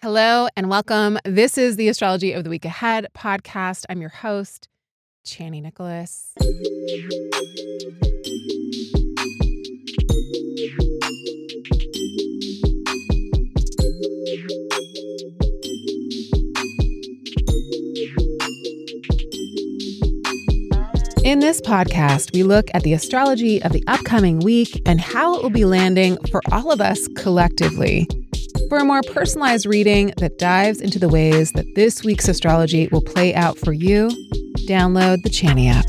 Hello and welcome. This is the Astrology of the Week Ahead podcast. I'm your host, Chani Nicholas. In this podcast, we look at the astrology of the upcoming week and how it will be landing for all of us collectively. For a more personalized reading that dives into the ways that this week's astrology will play out for you, download the Chani app.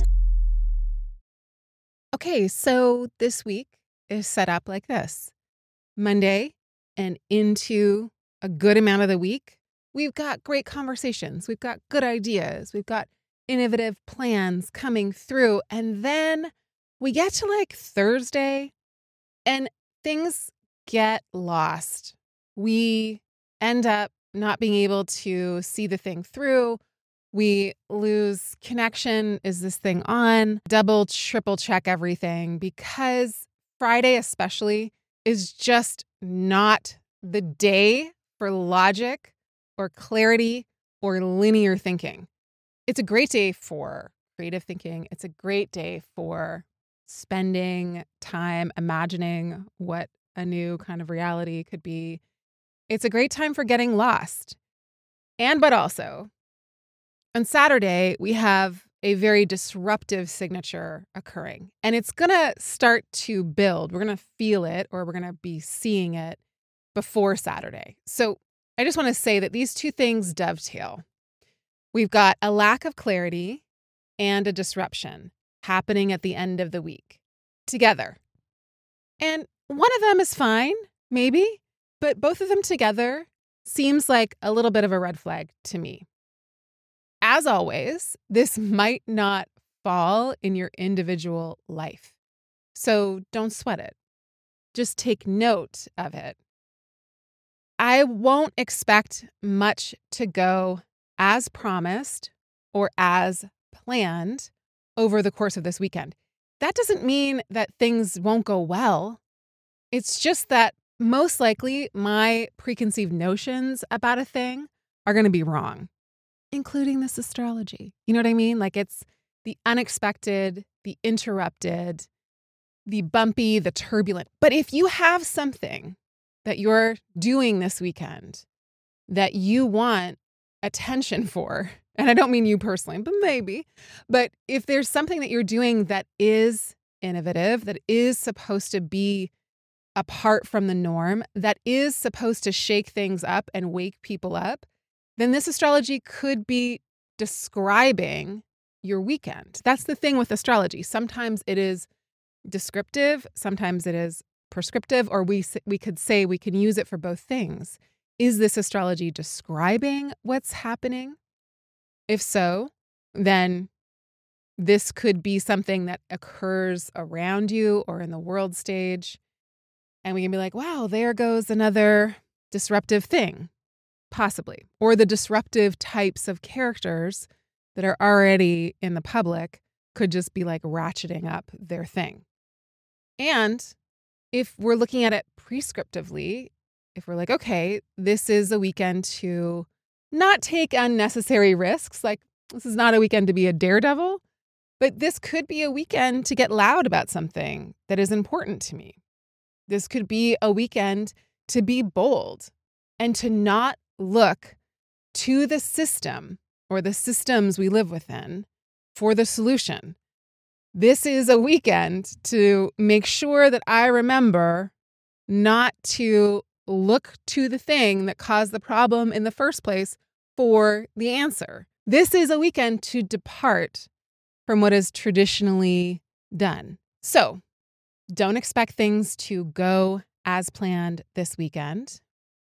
Okay, so this week is set up like this. Monday and into a good amount of the week, we've got great conversations. We've got good ideas. We've got innovative plans coming through. And then we get to like Thursday and things get lost. We end up not being able to see the thing through. We lose connection. Is this thing on? Double, triple check everything because Friday especially is just not the day for logic or clarity or linear thinking. It's a great day for creative thinking. It's a great day for spending time imagining what a new kind of reality could be. It's a great time for getting lost. But also, on Saturday, we have a very disruptive signature occurring. And it's going to start to build. We're going to feel it, or we're going to be seeing it before Saturday. So I just want to say that these two things dovetail. We've got a lack of clarity and a disruption happening at the end of the week together. And one of them is fine, maybe. But both of them together seems like a little bit of a red flag to me. As always, this might not fall in your individual life. So don't sweat it. Just take note of it. I won't expect much to go as promised or as planned over the course of this weekend. That doesn't mean that things won't go well. It's just that most likely, my preconceived notions about a thing are going to be wrong, including this astrology. You know what I mean? Like it's the unexpected, the interrupted, the bumpy, the turbulent. But if you have something that you're doing this weekend that you want attention for, and I don't mean you personally, but maybe, but if there's something that you're doing that is innovative, that is supposed to be apart from the norm, that is supposed to shake things up and wake people up, then this astrology could be describing your weekend. That's the thing with astrology. Sometimes it is descriptive, sometimes it is prescriptive, or we could say we can use it for both things. Is this astrology describing what's happening? If so, then this could be something that occurs around you or in the world stage. And we can be like, wow, there goes another disruptive thing, possibly. Or the disruptive types of characters that are already in the public could just be like ratcheting up their thing. And if we're looking at it prescriptively, if we're like, okay, this is a weekend to not take unnecessary risks, like this is not a weekend to be a daredevil, but this could be a weekend to get loud about something that is important to me. This could be a weekend to be bold and to not look to the system or the systems we live within for the solution. This is a weekend to make sure that I remember not to look to the thing that caused the problem in the first place for the answer. This is a weekend to depart from what is traditionally done. So, don't expect things to go as planned this weekend.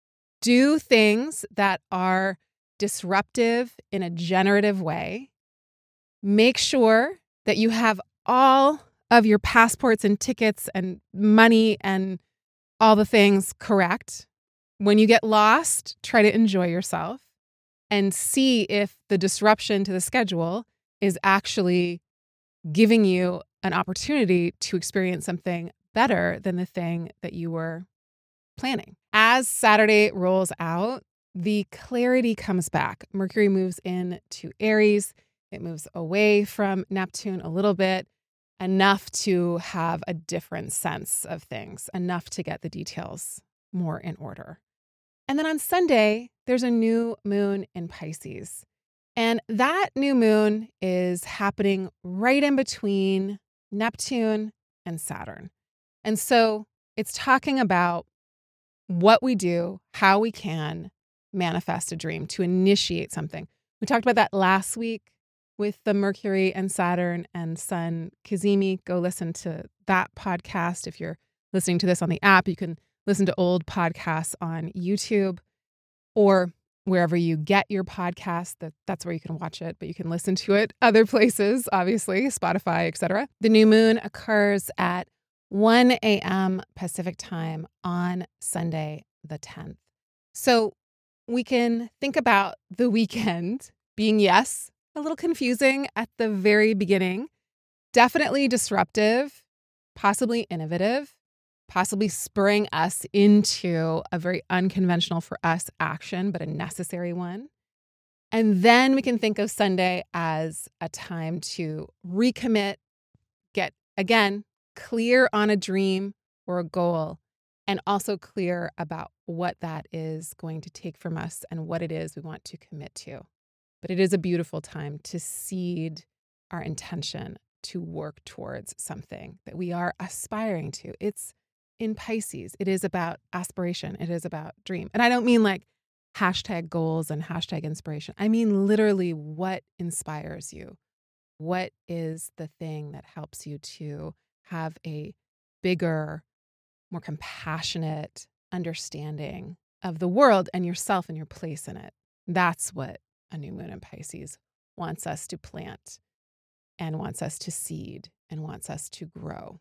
Do things that are disruptive in a generative way. Make sure that you have all of your passports and tickets and money and all the things correct. When you get lost, try to enjoy yourself and see if the disruption to the schedule is actually giving you an opportunity to experience something better than the thing that you were planning. As Saturday rolls out, the clarity comes back. Mercury moves into Aries. It moves away from Neptune a little bit, enough to have a different sense of things, enough to get the details more in order. And then on Sunday, there's a new moon in Pisces. And that new moon is happening right in between Neptune and Saturn. And so it's talking about what we do, how we can manifest a dream, to initiate something. We talked about that last week with the Mercury and Saturn and Sun Cazimi. Go listen to that podcast. If you're listening to this on the app, you can listen to old podcasts on YouTube or wherever you get your podcast. That's where you can watch it, but you can listen to it other places, obviously, Spotify, etc. The new moon occurs at 1 a.m. Pacific time on Sunday, the 10th. So we can think about the weekend being, yes, a little confusing at the very beginning, definitely disruptive, possibly innovative, possibly spurring us into a very unconventional for us action, but a necessary one. And then we can think of Sunday as a time to recommit, get, again, clear on a dream or a goal, and also clear about what that is going to take from us and what it is we want to commit to. But it is a beautiful time to seed our intention to work towards something that we are aspiring to. It's in Pisces. It is about aspiration. It is about dream. And I don't mean like hashtag goals and hashtag inspiration. I mean literally what inspires you. What is the thing that helps you to have a bigger, more compassionate understanding of the world and yourself and your place in it? That's what a new moon in Pisces wants us to plant and wants us to seed and wants us to grow.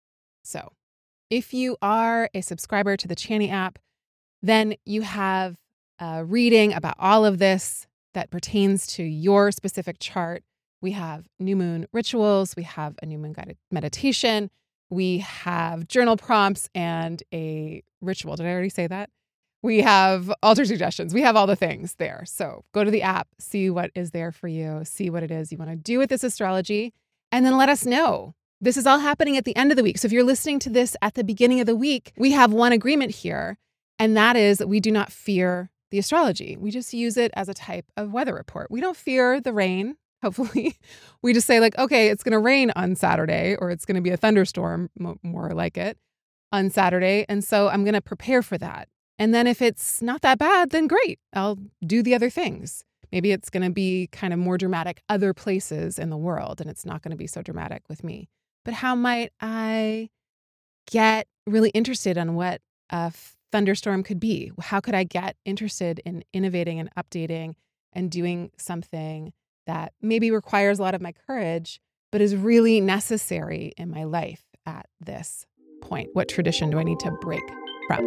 So if you are a subscriber to the Chani app, then you have a reading about all of this that pertains to your specific chart. We have new moon rituals. We have a new moon guided meditation. We have journal prompts and a ritual. Did I already say that? We have altar suggestions. We have all the things there. So go to the app, see what is there for you, see what it is you want to do with this astrology, and then let us know. This is all happening at the end of the week. So if you're listening to this at the beginning of the week, we have one agreement here, and that is that we do not fear the astrology. We just use it as a type of weather report. We don't fear the rain, hopefully. We just say like, okay, it's going to rain on Saturday, or it's going to be a thunderstorm, more like it, on Saturday. And so I'm going to prepare for that. And then if it's not that bad, then great. I'll do the other things. Maybe it's going to be kind of more dramatic other places in the world, and it's not going to be so dramatic with me. But how might I get really interested in what a thunderstorm could be? How could I get interested in innovating and updating and doing something that maybe requires a lot of my courage, but is really necessary in my life at this point? What tradition do I need to break from?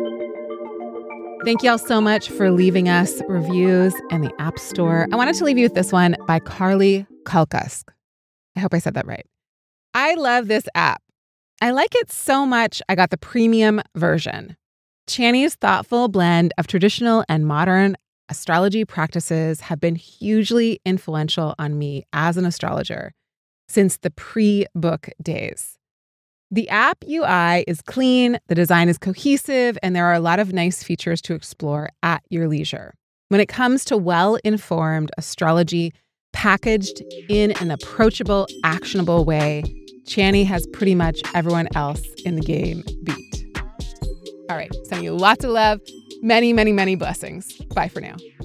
Thank you all so much for leaving us reviews in the App Store. I wanted to leave you with this one by Carly Kalkusk. I hope I said that right. I love this app. I like it so much, I got the premium version. Chani's thoughtful blend of traditional and modern astrology practices have been hugely influential on me as an astrologer since the pre-book days. The app UI is clean, the design is cohesive, and there are a lot of nice features to explore at your leisure. When it comes to well-informed astrology packaged in an approachable, actionable way, Chani has pretty much everyone else in the game beat. All right, sending you lots of love, many, many, many blessings. Bye for now.